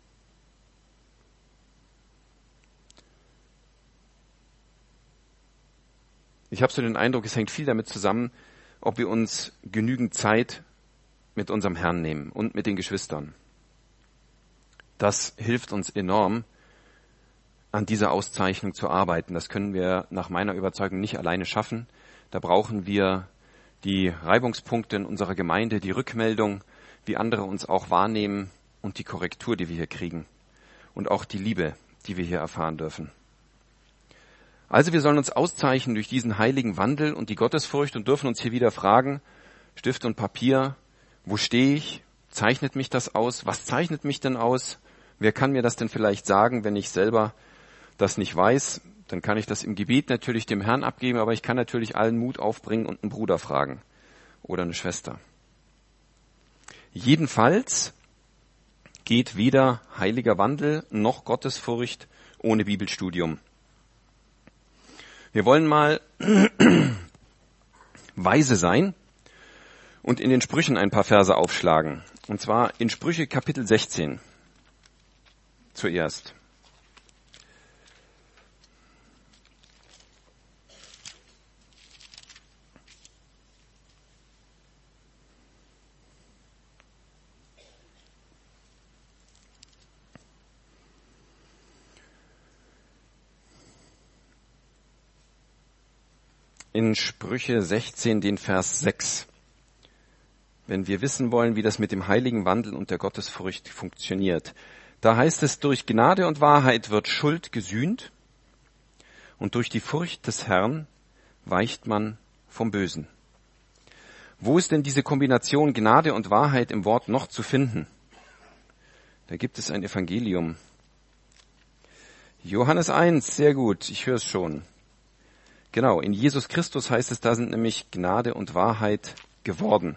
Ich habe so den Eindruck, es hängt viel damit zusammen, ob wir uns genügend Zeit mit unserem Herrn nehmen und mit den Geschwistern. Das hilft uns enorm, an dieser Auszeichnung zu arbeiten. Das können wir nach meiner Überzeugung nicht alleine schaffen. Da brauchen wir die Reibungspunkte in unserer Gemeinde, die Rückmeldung, wie andere uns auch wahrnehmen und die Korrektur, die wir hier kriegen. Und auch die Liebe, die wir hier erfahren dürfen. Also wir sollen uns auszeichnen durch diesen heiligen Wandel und die Gottesfurcht und dürfen uns hier wieder fragen, Stift und Papier, wo stehe ich? Zeichnet mich das aus? Was zeichnet mich denn aus? Wer kann mir das denn vielleicht sagen, wenn ich selber das nicht weiß? Dann kann ich das im Gebet natürlich dem Herrn abgeben, aber ich kann natürlich allen Mut aufbringen und einen Bruder fragen oder eine Schwester. Jedenfalls geht weder heiliger Wandel noch Gottesfurcht ohne Bibelstudium. Wir wollen mal weise sein und in den Sprüchen ein paar Verse aufschlagen. Und zwar in Sprüche Kapitel sechzehn zuerst. In Sprüche sechzehn, den Vers sechs. Wenn wir wissen wollen, wie das mit dem heiligen Wandel und der Gottesfurcht funktioniert. Da heißt es, durch Gnade und Wahrheit wird Schuld gesühnt und durch die Furcht des Herrn weicht man vom Bösen. Wo ist denn diese Kombination Gnade und Wahrheit im Wort noch zu finden? Da gibt es ein Evangelium. Johannes eins, sehr gut, ich höre es schon. Genau, in Jesus Christus heißt es, da sind nämlich Gnade und Wahrheit geworden.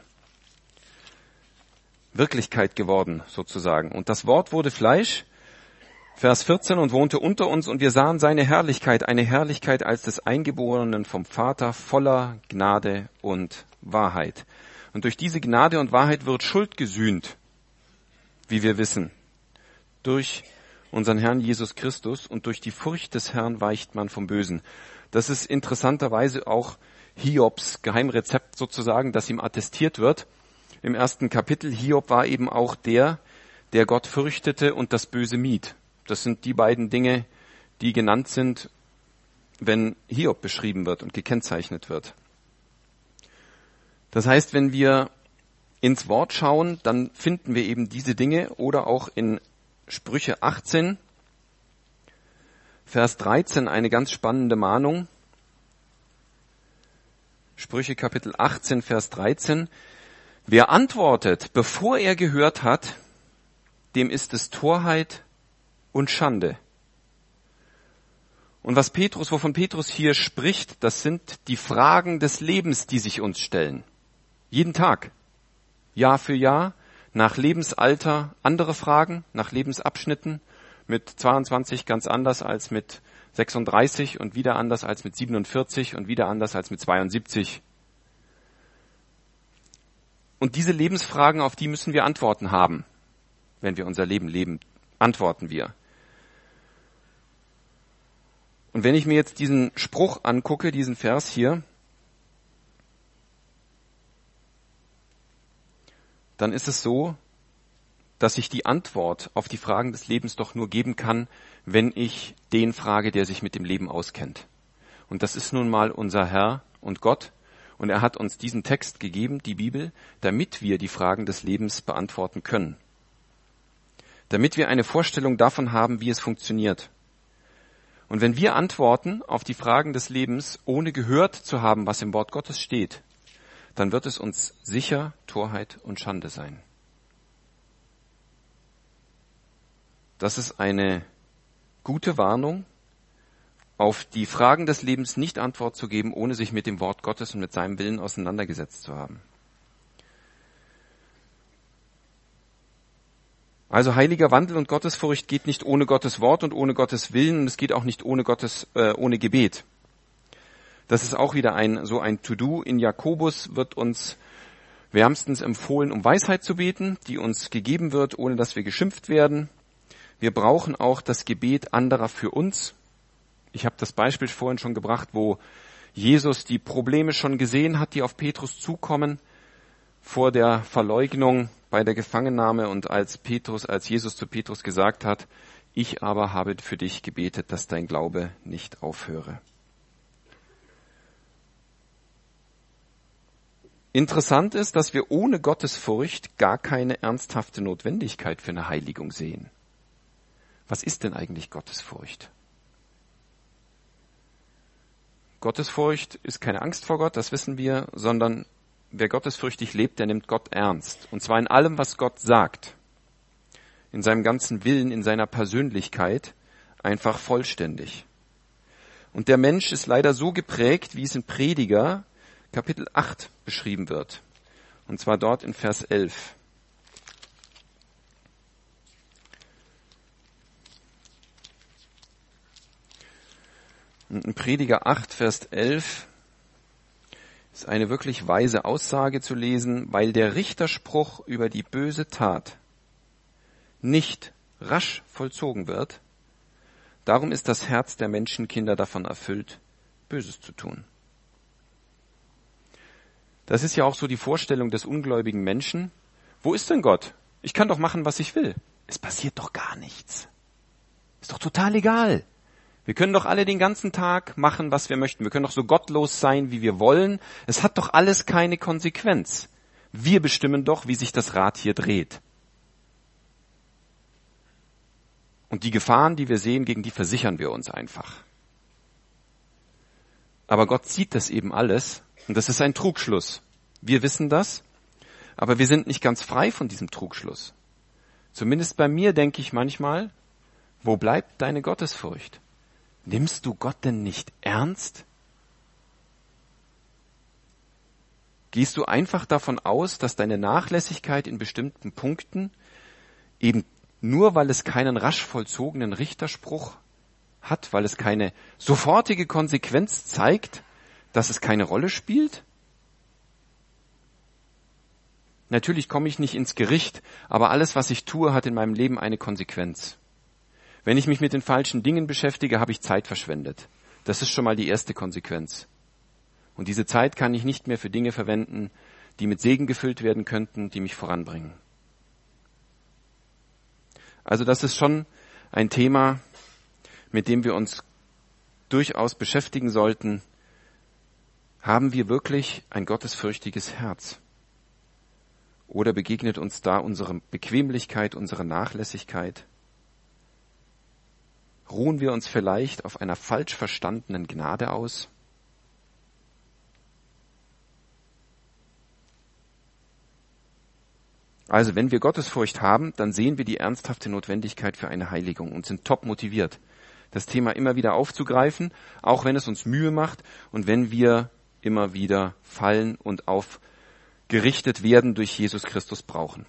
Wirklichkeit geworden, sozusagen. Und das Wort wurde Fleisch, Vers vierzehn, und wohnte unter uns, und wir sahen seine Herrlichkeit, eine Herrlichkeit als des Eingeborenen vom Vater, voller Gnade und Wahrheit. Und durch diese Gnade und Wahrheit wird Schuld gesühnt, wie wir wissen, durch unseren Herrn Jesus Christus, und durch die Furcht des Herrn weicht man vom Bösen. Das ist interessanterweise auch Hiobs Geheimrezept sozusagen, das ihm attestiert wird. Im ersten Kapitel, Hiob war eben auch der, der Gott fürchtete und das Böse mied. Das sind die beiden Dinge, die genannt sind, wenn Hiob beschrieben wird und gekennzeichnet wird. Das heißt, wenn wir ins Wort schauen, dann finden wir eben diese Dinge, oder auch in Sprüche achtzehn, Vers dreizehn, eine ganz spannende Mahnung. Sprüche Kapitel achtzehn, Vers dreizehn. Wer antwortet, bevor er gehört hat, dem ist es Torheit und Schande. Und was Petrus, wovon Petrus hier spricht, das sind die Fragen des Lebens, die sich uns stellen. Jeden Tag, Jahr für Jahr, nach Lebensalter andere Fragen, nach Lebensabschnitten, mit zweiundzwanzig ganz anders als mit sechsunddreißig und wieder anders als mit siebenundvierzig und wieder anders als mit zweiundsiebzig. Und diese Lebensfragen, auf die müssen wir Antworten haben, wenn wir unser Leben leben, antworten wir. Und wenn ich mir jetzt diesen Spruch angucke, diesen Vers hier, dann ist es so, dass ich die Antwort auf die Fragen des Lebens doch nur geben kann, wenn ich den frage, der sich mit dem Leben auskennt. Und das ist nun mal unser Herr und Gott. Und er hat uns diesen Text gegeben, die Bibel, damit wir die Fragen des Lebens beantworten können. Damit wir eine Vorstellung davon haben, wie es funktioniert. Und wenn wir antworten auf die Fragen des Lebens, ohne gehört zu haben, was im Wort Gottes steht, dann wird es uns sicher Torheit und Schande sein. Das ist eine gute Warnung, auf die Fragen des Lebens nicht Antwort zu geben, ohne sich mit dem Wort Gottes und mit seinem Willen auseinandergesetzt zu haben. Also heiliger Wandel und Gottesfurcht geht nicht ohne Gottes Wort und ohne Gottes Willen, und es geht auch nicht ohne Gottes, äh, ohne Gebet. Das ist auch wieder ein, so ein To-Do. In Jakobus wird uns wärmstens empfohlen, um Weisheit zu beten, die uns gegeben wird, ohne dass wir geschimpft werden. Wir brauchen auch das Gebet anderer für uns. Ich habe das Beispiel vorhin schon gebracht, wo Jesus die Probleme schon gesehen hat, die auf Petrus zukommen vor der Verleugnung bei der Gefangennahme, und als Petrus, als Jesus zu Petrus gesagt hat, ich aber habe für dich gebetet, dass dein Glaube nicht aufhöre. Interessant ist, dass wir ohne Gottesfurcht gar keine ernsthafte Notwendigkeit für eine Heiligung sehen. Was ist denn eigentlich Gottesfurcht? Gottesfurcht ist keine Angst vor Gott, das wissen wir, sondern wer gottesfürchtig lebt, der nimmt Gott ernst. Und zwar in allem, was Gott sagt. In seinem ganzen Willen, in seiner Persönlichkeit, einfach vollständig. Und der Mensch ist leider so geprägt, wie es in Prediger Kapitel acht beschrieben wird. Und zwar dort in Vers elf. Und in Prediger acht, Vers elf ist eine wirklich weise Aussage zu lesen, weil der Richterspruch über die böse Tat nicht rasch vollzogen wird, darum ist das Herz der Menschenkinder davon erfüllt, Böses zu tun. Das ist ja auch so die Vorstellung des ungläubigen Menschen. Wo ist denn Gott? Ich kann doch machen, was ich will. Es passiert doch gar nichts. Ist doch total egal. Wir können doch alle den ganzen Tag machen, was wir möchten. Wir können doch so gottlos sein, wie wir wollen. Es hat doch alles keine Konsequenz. Wir bestimmen doch, wie sich das Rad hier dreht. Und die Gefahren, die wir sehen, gegen die versichern wir uns einfach. Aber Gott sieht das eben alles, und das ist ein Trugschluss. Wir wissen das, aber wir sind nicht ganz frei von diesem Trugschluss. Zumindest bei mir denke ich manchmal, wo bleibt deine Gottesfurcht? Nimmst du Gott denn nicht ernst? Gehst du einfach davon aus, dass deine Nachlässigkeit in bestimmten Punkten eben nur, weil es keinen rasch vollzogenen Richterspruch hat, weil es keine sofortige Konsequenz zeigt, dass es keine Rolle spielt? Natürlich komme ich nicht ins Gericht, aber alles, was ich tue, hat in meinem Leben eine Konsequenz. Wenn ich mich mit den falschen Dingen beschäftige, habe ich Zeit verschwendet. Das ist schon mal die erste Konsequenz. Und diese Zeit kann ich nicht mehr für Dinge verwenden, die mit Segen gefüllt werden könnten, die mich voranbringen. Also das ist schon ein Thema, mit dem wir uns durchaus beschäftigen sollten. Haben wir wirklich ein gottesfürchtiges Herz? Oder begegnet uns da unsere Bequemlichkeit, unsere Nachlässigkeit? Ruhen wir uns vielleicht auf einer falsch verstandenen Gnade aus? Also wenn wir Gottesfurcht haben, dann sehen wir die ernsthafte Notwendigkeit für eine Heiligung und sind top motiviert, das Thema immer wieder aufzugreifen, auch wenn es uns Mühe macht und wenn wir immer wieder fallen und aufgerichtet werden durch Jesus Christus brauchen.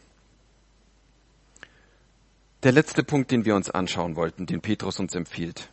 Der letzte Punkt, den wir uns anschauen wollten, den Petrus uns empfiehlt.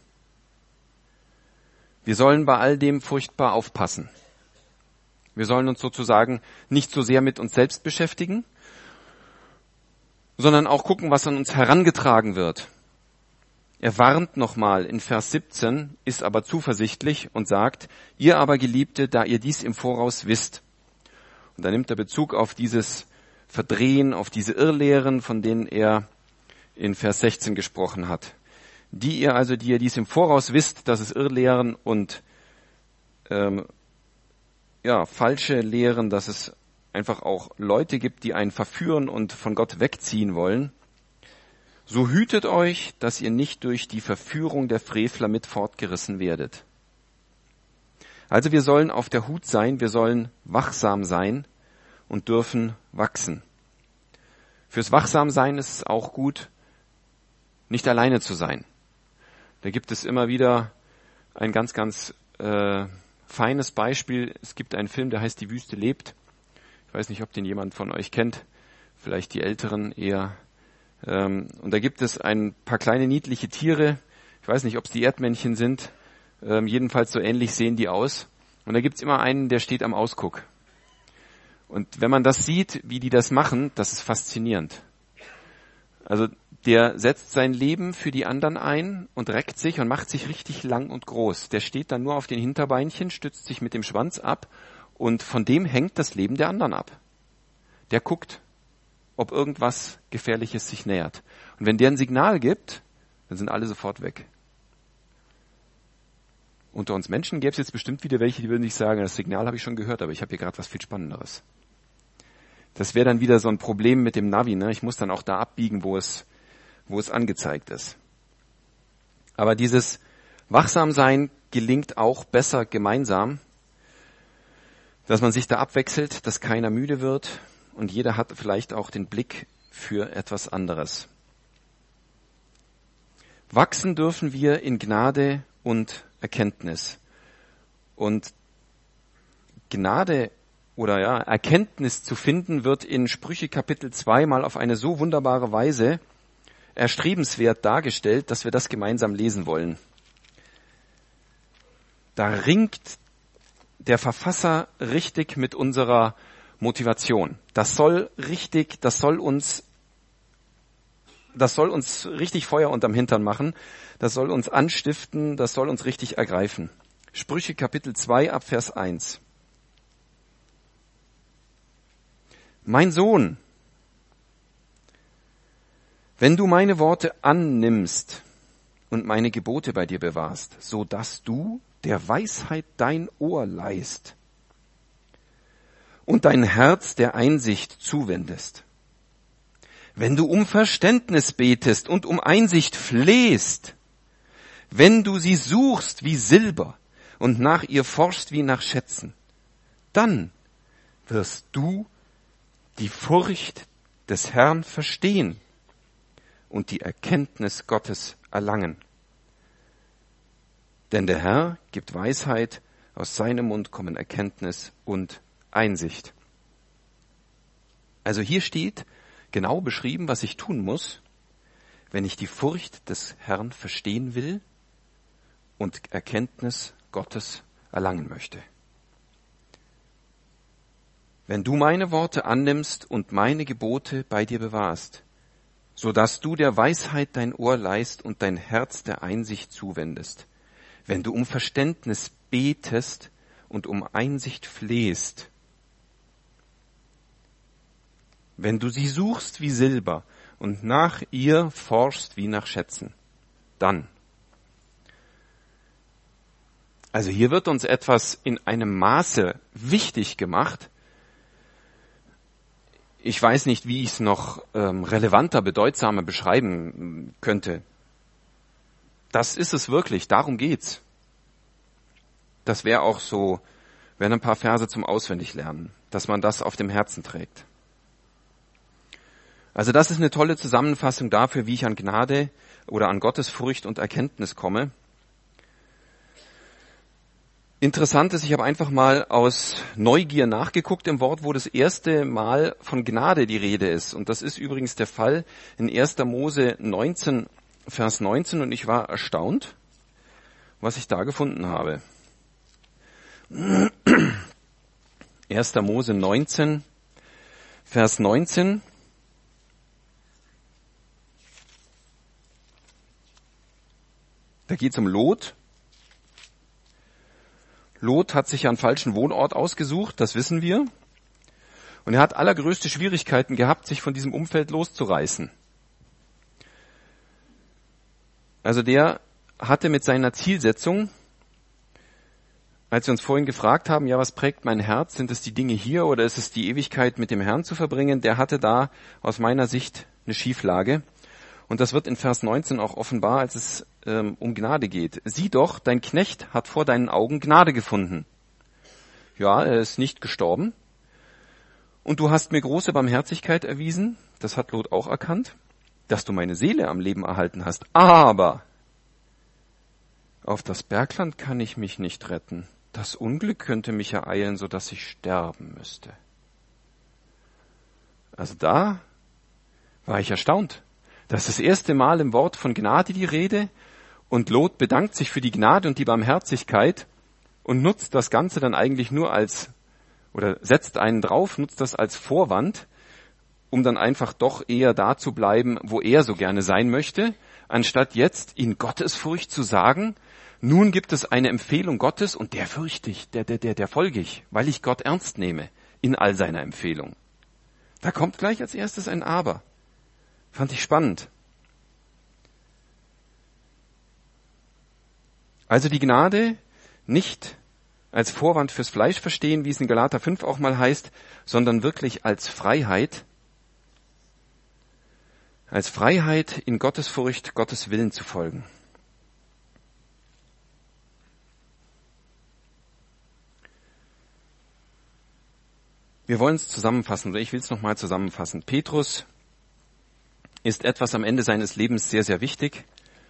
Wir sollen bei all dem furchtbar aufpassen. Wir sollen uns sozusagen nicht so sehr mit uns selbst beschäftigen, sondern auch gucken, was an uns herangetragen wird. Er warnt nochmal in Vers siebzehn, ist aber zuversichtlich und sagt, ihr aber Geliebte, da ihr dies im Voraus wisst. Und da nimmt er Bezug auf dieses Verdrehen, auf diese Irrlehren, von denen er in Vers sechzehn gesprochen hat. Die ihr also, die ihr dies im Voraus wisst, dass es Irrlehren und ähm, ja falsche Lehren, dass es einfach auch Leute gibt, die einen verführen und von Gott wegziehen wollen, so hütet euch, dass ihr nicht durch die Verführung der Frevler mit fortgerissen werdet. Also wir sollen auf der Hut sein, wir sollen wachsam sein und dürfen wachsen. Fürs Wachsamsein ist es auch gut, nicht alleine zu sein. Da gibt es immer wieder ein ganz, ganz äh, feines Beispiel. Es gibt einen Film, der heißt Die Wüste lebt. Ich weiß nicht, ob den jemand von euch kennt, vielleicht die Älteren eher. Ähm, und da gibt es ein paar kleine niedliche Tiere. Ich weiß nicht, ob es die Erdmännchen sind. Ähm, jedenfalls so ähnlich sehen die aus. Und da gibt es immer einen, der steht am Ausguck. Und wenn man das sieht, wie die das machen, das ist faszinierend. Also der setzt sein Leben für die anderen ein und reckt sich und macht sich richtig lang und groß. Der steht dann nur auf den Hinterbeinchen, stützt sich mit dem Schwanz ab und von dem hängt das Leben der anderen ab. Der guckt, ob irgendwas Gefährliches sich nähert. Und wenn der ein Signal gibt, dann sind alle sofort weg. Unter uns Menschen gäbe es jetzt bestimmt wieder welche, die würden sich sagen, das Signal habe ich schon gehört, aber ich habe hier gerade was viel Spannenderes. Das wäre dann wieder so ein Problem mit dem Navi, ne? Ich muss dann auch da abbiegen, wo es, wo es angezeigt ist. Aber dieses Wachsamsein gelingt auch besser gemeinsam, dass man sich da abwechselt, dass keiner müde wird und jeder hat vielleicht auch den Blick für etwas anderes. Wachsen dürfen wir in Gnade und Erkenntnis. Und Gnade oder ja, Erkenntnis zu finden, wird in Sprüche Kapitel zwei mal auf eine so wunderbare Weise erstrebenswert dargestellt, dass wir das gemeinsam lesen wollen. Da ringt der Verfasser richtig mit unserer Motivation. Das soll richtig, das soll uns, das soll uns richtig Feuer unterm Hintern machen. Das soll uns anstiften, das soll uns richtig ergreifen. Sprüche Kapitel zwei ab Vers eins. Mein Sohn, wenn du meine Worte annimmst und meine Gebote bei dir bewahrst, so dass du der Weisheit dein Ohr leihst und dein Herz der Einsicht zuwendest, wenn du um Verständnis betest und um Einsicht flehst, wenn du sie suchst wie Silber und nach ihr forschst wie nach Schätzen, dann wirst du die Furcht des Herrn verstehen und die Erkenntnis Gottes erlangen. Denn der Herr gibt Weisheit, aus seinem Mund kommen Erkenntnis und Einsicht. Also hier steht genau beschrieben, was ich tun muss, wenn ich die Furcht des Herrn verstehen will und Erkenntnis Gottes erlangen möchte. Wenn du meine Worte annimmst und meine Gebote bei dir bewahrst, so dass du der Weisheit dein Ohr leihst und dein Herz der Einsicht zuwendest, wenn du um Verständnis betest und um Einsicht flehst, wenn du sie suchst wie Silber und nach ihr forschst wie nach Schätzen, dann. Also hier wird uns etwas in einem Maße wichtig gemacht. Ich weiß nicht, wie ich es noch ähm, relevanter, bedeutsamer beschreiben könnte. Das ist es wirklich, darum geht's. Das wäre auch so, wären ein paar Verse zum Auswendiglernen, dass man das auf dem Herzen trägt. Also das ist eine tolle Zusammenfassung dafür, wie ich an Gnade oder an Gottesfurcht und Erkenntnis komme. Interessant ist, ich habe einfach mal aus Neugier nachgeguckt im Wort, wo das erste Mal von Gnade die Rede ist. Und das ist übrigens der Fall in erster Mose neunzehn, Vers neunzehn. Und ich war erstaunt, was ich da gefunden habe. erster Mose neunzehn, Vers neunzehn. Da geht es um Lot. Lot hat sich einen falschen Wohnort ausgesucht, das wissen wir. Und er hat allergrößte Schwierigkeiten gehabt, sich von diesem Umfeld loszureißen. Also der hatte mit seiner Zielsetzung, als wir uns vorhin gefragt haben, ja, was prägt mein Herz? Sind es die Dinge hier oder ist es die Ewigkeit mit dem Herrn zu verbringen? Der hatte da aus meiner Sicht eine Schieflage. Und das wird in Vers neunzehn auch offenbar, als es ähm, um Gnade geht. Sieh doch, dein Knecht hat vor deinen Augen Gnade gefunden. Ja, er ist nicht gestorben. Und du hast mir große Barmherzigkeit erwiesen, das hat Lot auch erkannt, dass du meine Seele am Leben erhalten hast. Aber auf das Bergland kann ich mich nicht retten. Das Unglück könnte mich ereilen, so dass ich sterben müsste. Also da war ich erstaunt. Das ist das erste Mal im Wort von Gnade die Rede und Lot bedankt sich für die Gnade und die Barmherzigkeit und nutzt das Ganze dann eigentlich nur als, oder setzt einen drauf, nutzt das als Vorwand, um dann einfach doch eher da zu bleiben, wo er so gerne sein möchte, anstatt jetzt in Gottesfurcht zu sagen, nun gibt es eine Empfehlung Gottes und der fürchte ich, der, der, der, der folge ich, weil ich Gott ernst nehme in all seiner Empfehlung. Da kommt gleich als erstes ein Aber. Fand ich spannend. Also die Gnade nicht als Vorwand fürs Fleisch verstehen, wie es in Galater fünf auch mal heißt, sondern wirklich als Freiheit, als Freiheit in Gottesfurcht, Gottes Willen zu folgen. Wir wollen es zusammenfassen, oder ich will es nochmal zusammenfassen. Petrus ist etwas am Ende seines Lebens sehr, sehr wichtig.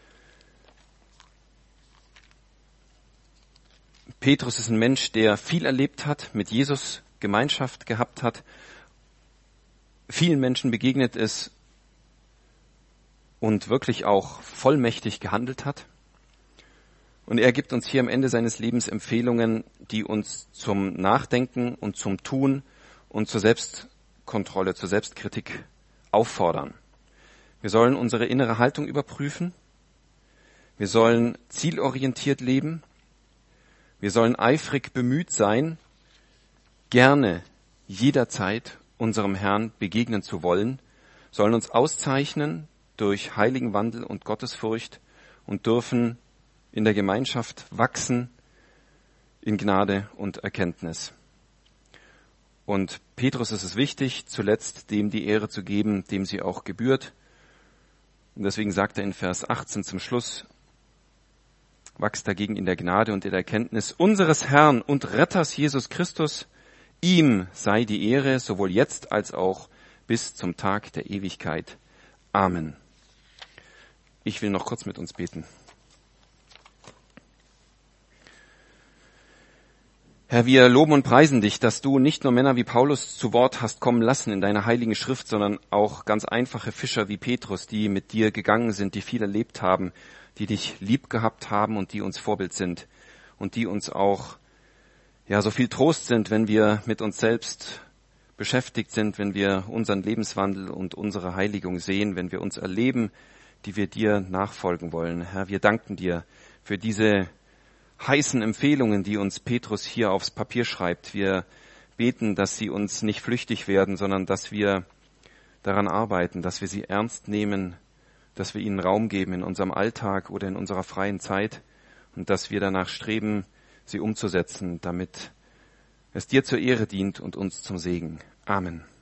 Petrus ist ein Mensch, der viel erlebt hat, mit Jesus Gemeinschaft gehabt hat, vielen Menschen begegnet ist und wirklich auch vollmächtig gehandelt hat. Und er gibt uns hier am Ende seines Lebens Empfehlungen, die uns zum Nachdenken und zum Tun und zur Selbstkontrolle, zur Selbstkritik auffordern. Wir sollen unsere innere Haltung überprüfen. Wir sollen zielorientiert leben. Wir sollen eifrig bemüht sein, gerne jederzeit unserem Herrn begegnen zu wollen, sollen uns auszeichnen durch heiligen Wandel und Gottesfurcht und dürfen in der Gemeinschaft wachsen in Gnade und Erkenntnis. Und Petrus ist es wichtig, zuletzt dem die Ehre zu geben, dem sie auch gebührt. Und deswegen sagt er in Vers achtzehn zum Schluss, wachst dagegen in der Gnade und in der Erkenntnis unseres Herrn und Retters Jesus Christus. Ihm sei die Ehre, sowohl jetzt als auch bis zum Tag der Ewigkeit. Amen. Ich will noch kurz mit uns beten. Herr, wir loben und preisen dich, dass du nicht nur Männer wie Paulus zu Wort hast kommen lassen in deiner heiligen Schrift, sondern auch ganz einfache Fischer wie Petrus, die mit dir gegangen sind, die viel erlebt haben, die dich lieb gehabt haben und die uns Vorbild sind und die uns auch ja so viel Trost sind, wenn wir mit uns selbst beschäftigt sind, wenn wir unseren Lebenswandel und unsere Heiligung sehen, wenn wir uns erleben, die wir dir nachfolgen wollen. Herr, wir danken dir für diese heißen Empfehlungen, die uns Petrus hier aufs Papier schreibt. Wir beten, dass sie uns nicht flüchtig werden, sondern dass wir daran arbeiten, dass wir sie ernst nehmen, dass wir ihnen Raum geben in unserem Alltag oder in unserer freien Zeit und dass wir danach streben, sie umzusetzen, damit es dir zur Ehre dient und uns zum Segen. Amen.